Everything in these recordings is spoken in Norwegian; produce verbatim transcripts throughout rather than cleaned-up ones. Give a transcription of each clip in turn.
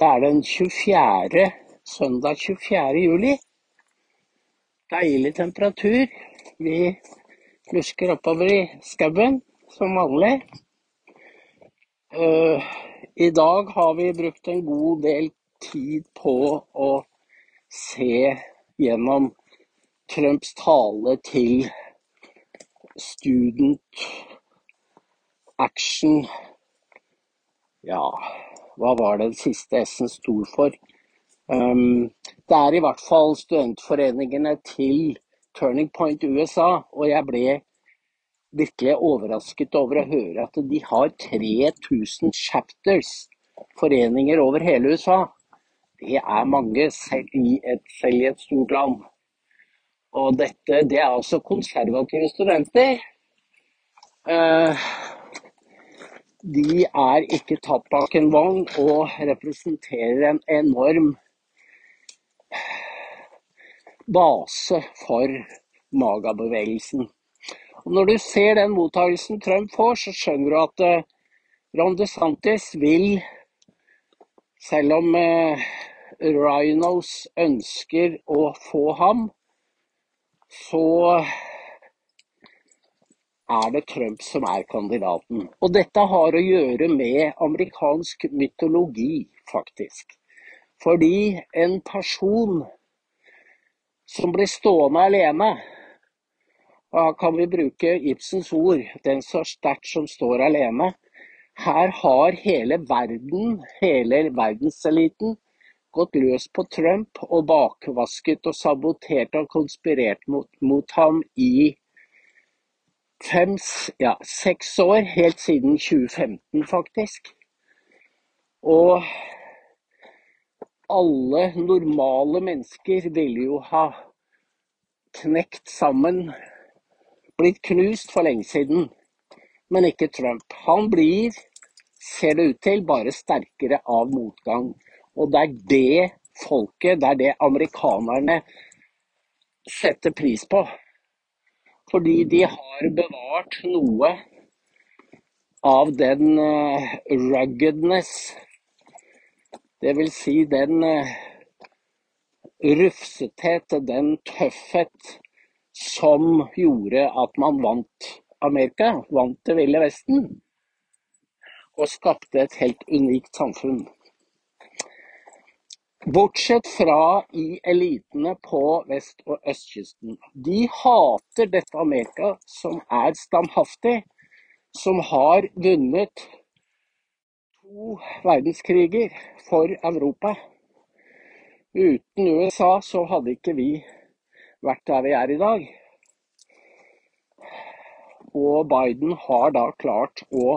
Det er den tjuefjerde, søndag tjuefjerde juli. Deilig temperatur. Vi lusker oppover i skauen, som vanlig. Uh, I dag har vi brukt en god del tid på å se gjennom Trumps tale til Student Action. Ja, hva var det den siste S-en stod for? Um, det er i hvert fall studentforeningene til Turning Point U S A, og jeg ble virkelig overrasket over å høre at de har tre tusen chapters, foreninger over hele U S A. Det er mange selv i et, selv i et stort land. Og dette, det er altså konservative studenter. Uh, de er ikke tatt bak en vogn og representerer en enorm base for MAGA-bevegelsen. Og når du ser den mottagelsen Trump får, så skjønner du at uh, Ron DeSantis vil, selv om uh, Rhinos ønsker å få ham, så er det Trump som er kandidaten. Og dette har å gjøre med amerikansk mytologi, faktisk. Fordi en person som blir stående alene, og her kan vi bruke Ibsens ord, den så sterkt som står alene. Her har hele verden, hele verdenseliten, gått løs på Trump og bakvasket og sabotert og konspirert mot, mot ham i fem, ja, seks år, helt siden tjue femten faktisk. Og alle normale mennesker ville jo ha knekt sammen, blitt knust for lenge siden, men ikke Trump. Han blir, ser det ut til, bare sterkere av motgang. Og det er det folket, det er det amerikanerne setter pris på. Fordi de har bevart noe av den uh, ruggedness, det vil si den uh, rufsethet, den tøffhet som gjorde at man vant Amerika, vant det ville Vesten, og skapte et helt unikt samfunn. Bortsett fra i elitene på vest- og østkysten. De hater dette Amerika som er standhaftig, som har vunnet to verdenskriger for Europa. Uten U S A så hadde ikke vi vært der vi er i dag. Og Biden har da klart å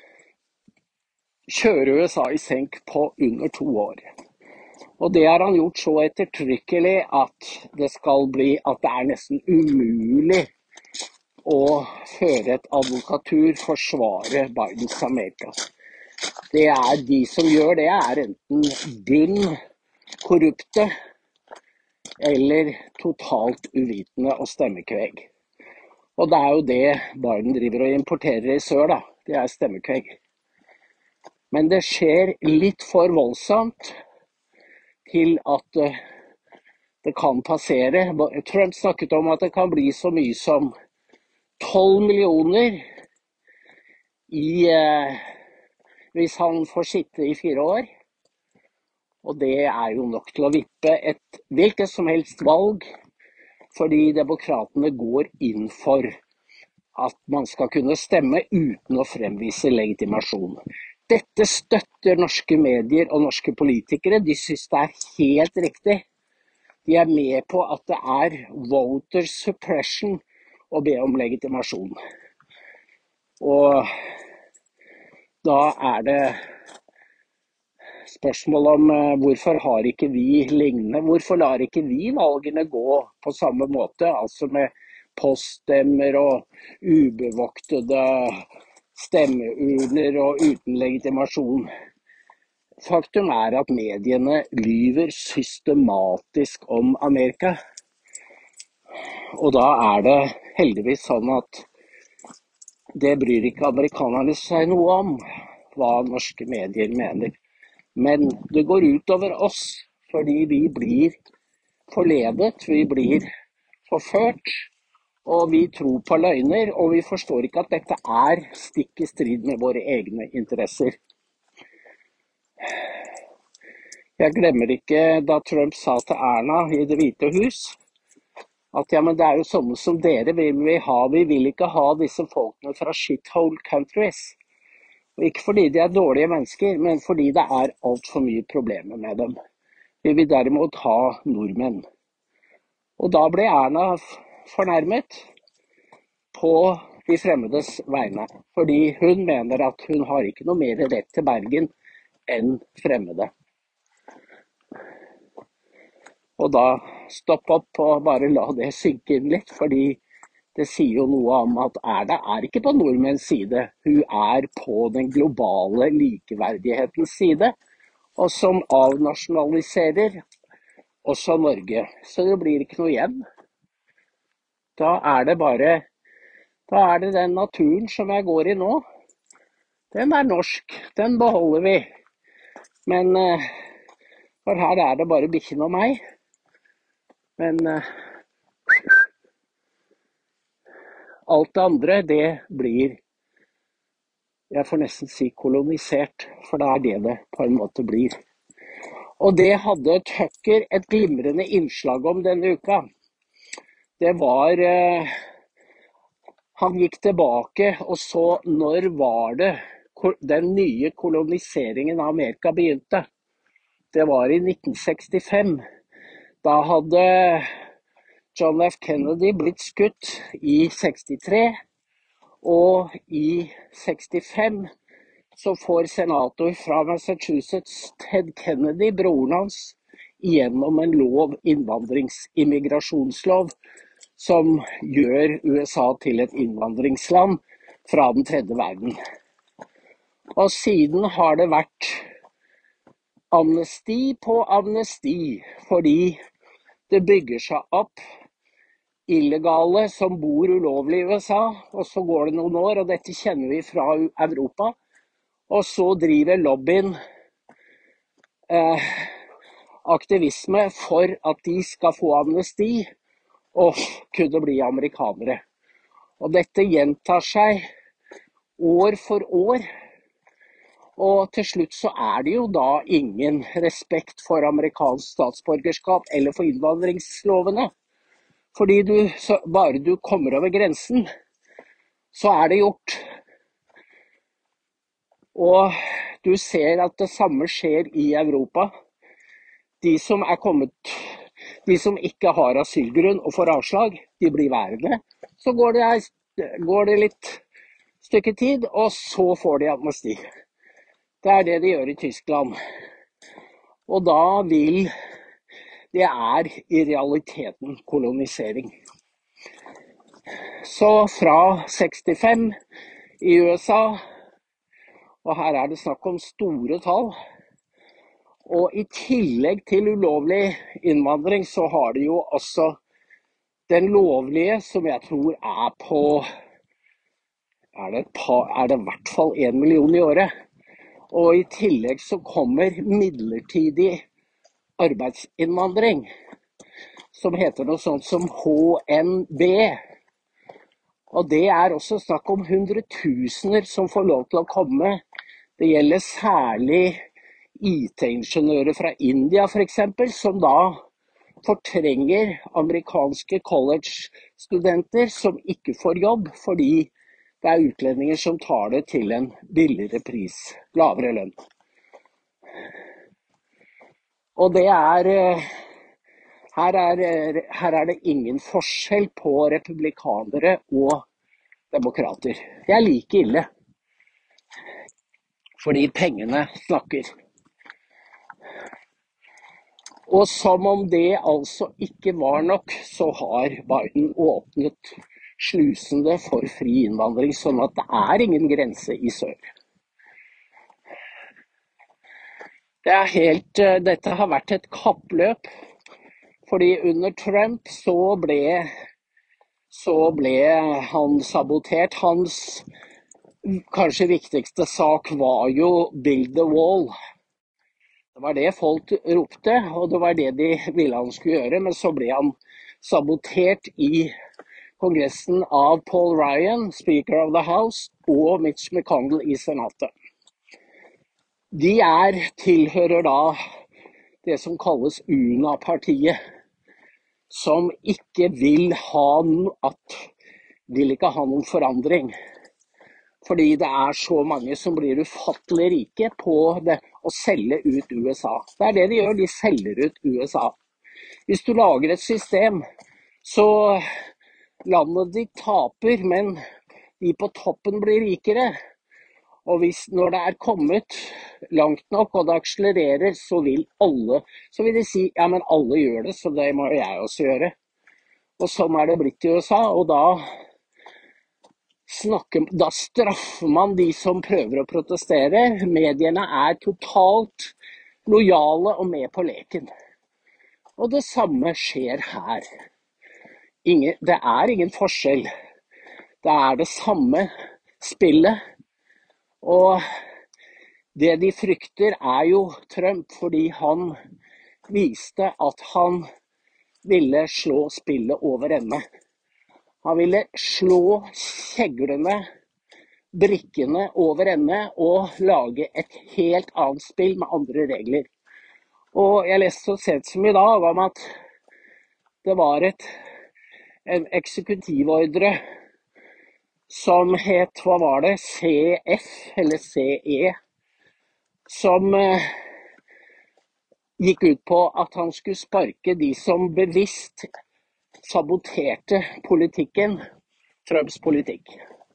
kjøre U S A i senk på under to år. Og det har han gjort så ettertrykkelig at det skal bli at det er nesten umulig å føre et advokatur, forsvare Bidens Amerika. Det er de som gjør det, er enten bunn korrupte eller totalt uvitende og stemmekveg. Og det er jo det Biden driver og importerer i sør, da. Det er stemmekveg. Men det skjer litt for voldsomt til at uh, det kan passere. Trump snakket om at det kan bli så mye som tolv millioner i, uh, hvis han får sitte i fire år. Og det er jo nok til å vippe et hvilket som helst valg, fordi demokratene går inn for at man skal kunne stemme uten å fremvise legitimasjon. Dette støtter norske medier og norske politikere. De synes det er helt riktig. De er med på at det er voter suppression å be om legitimasjon. Og da er det spørsmål om uh, hvorfor har ikke vi lignende, hvorfor lar ikke vi valgene gå på samme måte, altså med poststemmer og ubevoktede stemmeurner og uten legitimasjon. Faktum er at mediene lyver systematisk om Amerika, og da er det heldigvis sånn at det bryr ikke amerikanerne seg noe om hva norske medier mener. Men det går ut over oss, fordi vi blir forledet, vi blir forført, og vi tror på løgner, og vi forstår ikke at dette er stikk i strid med våre egne interesser. Jeg glemmer ikke da Trump sa til Erna i Det hvite hus, at ja, men det er jo sånne som dere vil vi ha, vi vil ikke ha disse folkene fra shithole countries. Og ikke fordi de er dårlige mennesker, men fordi det er alt for mye problemer med dem. Vi vil derimot ha nordmenn. Og da ble Erna fornærmet på de fremmedes vegne, fordi hun mener at hun har ikke noe mer rett til Bergen enn fremmede. Og da stopp opp og bare la det synke inn litt, fordi det sier jo noe om at Erna er ikke på nordmenns side, hun er på den globale likeverdighetens side, og som avnasjonaliserer også Norge. Så det blir ikke noe igjen. Da er det bare, da er det den naturen som jeg går i nå, den er norsk, den beholder vi. Men for her er det bare bikkjen og meg. Men uh, alt det andre, det blir, jeg får nesten si kolonisert, for det er det det på en måte blir. Og det hadde Tucker et glimrende innslag om denne uka. Det var, uh, han gikk tilbake og så når var det den nye koloniseringen av Amerika begynte. Det var i nitten sekstifem. Da hadde John F. Kennedy blitt skutt i sekstitre, og i sekstifem så får senator fra Massachusetts Ted Kennedy, broren hans, igjennom en lov, innvandrings-immigrasjonslov, som gjør U S A til et innvandringsland fra den tredje verden. Og siden har det vært amnesti på amnesti, fordi det bygger seg opp illegale som bor ulovlig i U S A, og så går det noen år, og dette kjenner vi fra Europa, og så driver lobbyen eh, aktivisme for at de skal få amnesti og kunne bli amerikanere. Og dette gjentar seg år for år, og til slutt så er det jo da ingen respekt for amerikansk statsborgerskap eller for innvandringslovene. Fordi du, så, bare du kommer over grensen, så er det gjort. Og du ser at det samme skjer i Europa. De som er kommet, de som ikke har asylgrunn og får avslag, de blir værende. Så går det, går det litt stykke tid, og så får de amnesti. Det er det de gjør i Tyskland. Og da vil, det er i realiteten kolonisering. Så fra sekstifem i U S A, og her er det snakk om store tall, og i tillegg til ulovlig innvandring så har de jo også den lovlige, som jeg tror er på, er det, et par, er det i hvert fall en million i året. Og i tillegg så kommer midlertidig arbeidsinnvandring, som heter noe sånt som H N B. Og det er også snakk om hundretusener som får lov til å komme. Det gjelder særlig I T-ingeniører fra India for eksempel, som da fortrenger amerikanske college-studenter som ikke får jobb, fordi det er utlendinger som tar det til en billigere pris, lavere lønn. Og det er, her er, her er det ingen forskjell på republikanere og demokrater. Det er like ille, fordi pengene snakker. Og som om det altså ikke var nok, så har Biden åpnet slusende for fri innvandring, sånn at det er ingen grense i sør. Det er helt, dette har vært et kappløp, fordi under Trump så ble, så ble han sabotert. Hans kanskje viktigste sak var jo Build the Wall. Det var det folk ropte, og det var det de ville han skulle gjøre, men så ble han sabotert i kongressen av Paul Ryan, Speaker of the House, og Mitch McConnell i senatet. De er, tilhører da det som kalles UNA-partiet, som ikke vil ha no, at, vil ikke ha noen forandring. Fordi det er så mange som blir ufattelig rike på det å selge ut U S A. Det er det de gjør, de selger ut U S A. Hvis du lager et system, så landet ditt taper, men de på toppen blir rikere. Og hvis, når det er kommet langt nok, og det akselererer, så vil alle, så vil de si, ja, men alle gjør det, så det må jeg også gjøre. Og sånn er det blitt i U S A, og da snakker, da straffer man de som prøver å protestere. Mediene er totalt lojale og med på leken. Og det samme skjer her. Ingen, det er ingen forskjell. Det er det samme spillet. Og det de frykter er jo Trump, fordi han viste at han ville slå spillet over ende. Han ville slå kjeglene, brikkene over ende og lage et helt annet spill med andre regler. Og jeg leste så sent som i dag om at det var et, en eksekutivodre som het, hva var det, C F eller C E, som eh, gikk ut på at han skulle sparke de som bevisst saboterte politikken, Trumps politikk.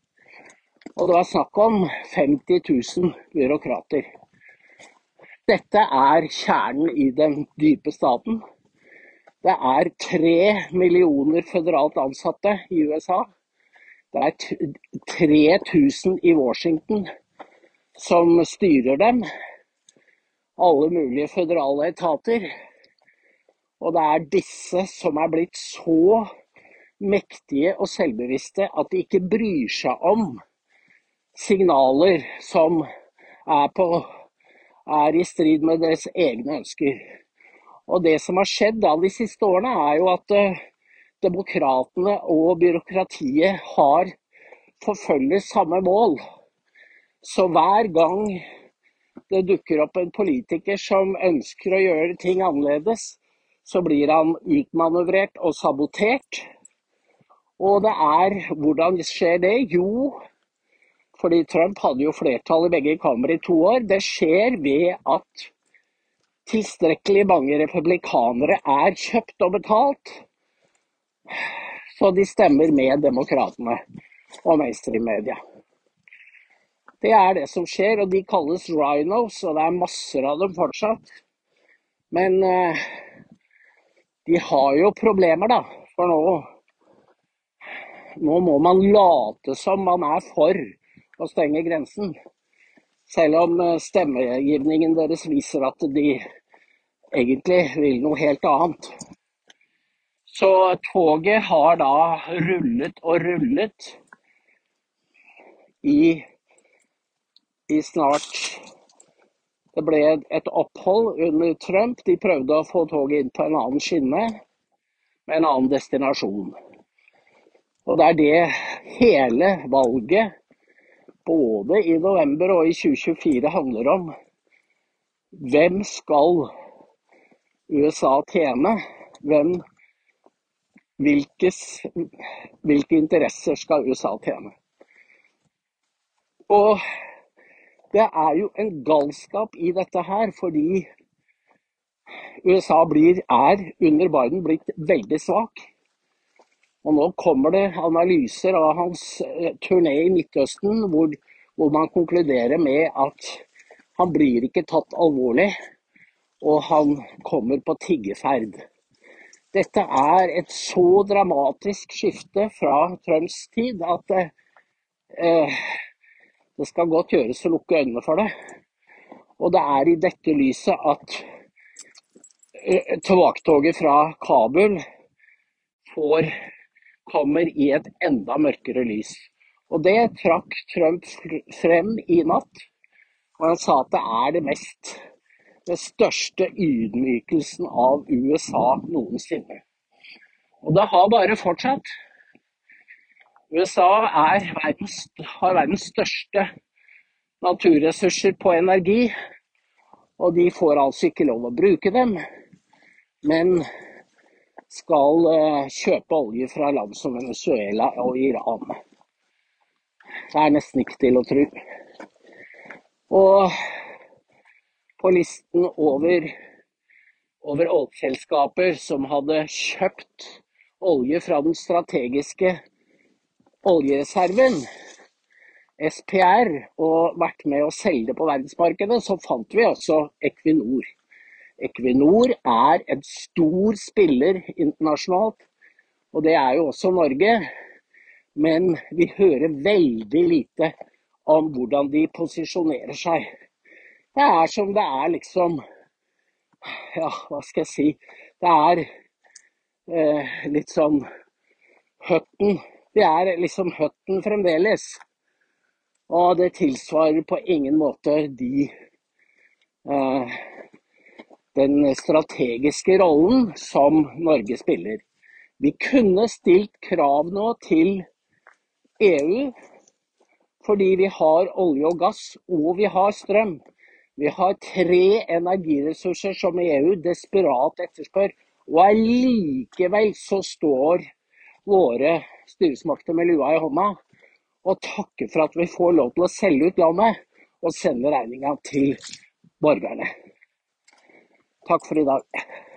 Og det var snakk om femti tusen byråkrater. Dette er kjernen i den dype staten. Det er tre millioner føderalt ansatte i U S A. Det er tre tusen i Washington som styrer dem. Alle mulige føderale etater. Og det er disse som er blitt så mektige og selvbevisste at de ikke bryr seg om signaler som er, på, er i strid med deres egne ønsker. Og det som har skjedd da de siste årene er jo at uh, demokratene og byråkratiet har forfølger samme mål. Så hver gang det dukker opp en politiker som ønsker å gjøre ting annerledes, så blir han utmanøvrert og sabotert. Og det er, hvordan skjer det? Jo, fordi Trump hadde jo flertall i begge kamre i to år. Det skjer ved at tilstrekkelig mange republikanere er kjøpt og betalt, så de stemmer med demokratene og mainstream-media. Det er det som skjer, og de kalles rhinos, og det er masser av dem fortsatt. Men uh, de har jo problemer da, for nå, nå må man late som man er for å stenge grensen. Selv om stemmegivningen deres viser at de egentlig vil noe helt annet. Så toget har da rullet og rullet i, i snart. Det ble et opphold under Trump. De prøvde å få toget inn på en annen skinne, med en annen destinasjon. Og det er det hele valget, både i november og i tjue tjuefire, handler om. Hvem skal U S A tjene? Hvem, hvilkes, hvilke interesser skal U S A tjene? Og det er jo en galskap i dette her, fordi U S A blir, er under Biden blitt veldig svak. Og nå kommer det analyser av hans turné i Midtøsten, hvor, hvor man konkluderer med at han blir ikke tatt alvorlig, og han kommer på tiggeferd. Dette er et så dramatisk skifte fra Trumps tid at eh, det skal godt gjøres å lukke øynene for det. Og det er i dette lyset at tilbaketoget fra Kabul får, kommer i et enda mørkere lys. Og det trakk Trump frem i natt. Og han sa at det er det mest den største ydmykelsen av U S A noensinne. Og det har bare fortsatt. U S A er verdens, har verdens største naturressurser på energi, og de får altså ikke lov å bruke dem, men skal uh, kjøpe olje fra land som Venezuela og Iran. Det er nesten ikke til å tro. Og på listen over, over oljeselskaper som hadde kjøpt olje fra den strategiske oljereserven, S P R, og vært med å selge det på verdensmarkedet, så fant vi også Equinor. Equinor er en stor spiller internasjonalt, og det er jo også Norge, men vi hører veldig lite om hvordan de posisjonerer seg. Det er som det er liksom, ja, hva skal jeg si, det er eh, litt sånn høtten, det er liksom høtten fremdeles, og det tilsvarer på ingen måte de eh, den strategiske rollen som Norge spiller. Vi kunne stilt krav nå til E U, fordi vi har olje og gass, og vi har strøm. Vi har tre energiressurser som E U desperat etterspør, og allikevel så står våre styresmakter med lua i hånda og takker for at vi får lov til å selge ut landet og sende regningen til borgerne. Takk for i dag.